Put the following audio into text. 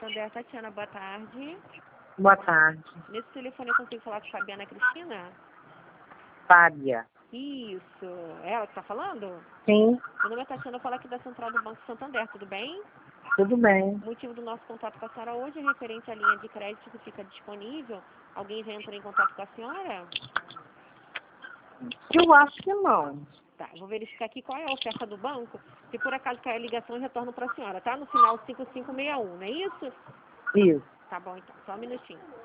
Santander, Tatiana, boa tarde. Boa tarde. Nesse telefone eu consigo falar com Fabiana Cristina? Fábia. Isso. É ela que tá falando? Sim, Meu nome é Tatiana, eu falo aqui da Central do Banco Santander, tudo bem? tudo bem. O motivo do nosso contato com a senhora hoje é referente à linha de crédito que fica disponível. Alguém já entrou em contato com a senhora? Eu acho que não. Tá, eu vou verificar aqui qual é a oferta do banco. Se por acaso cair a ligação, eu retorno para a senhora, tá? No final 5561, não é isso? Isso. Tá bom, então. Só um minutinho.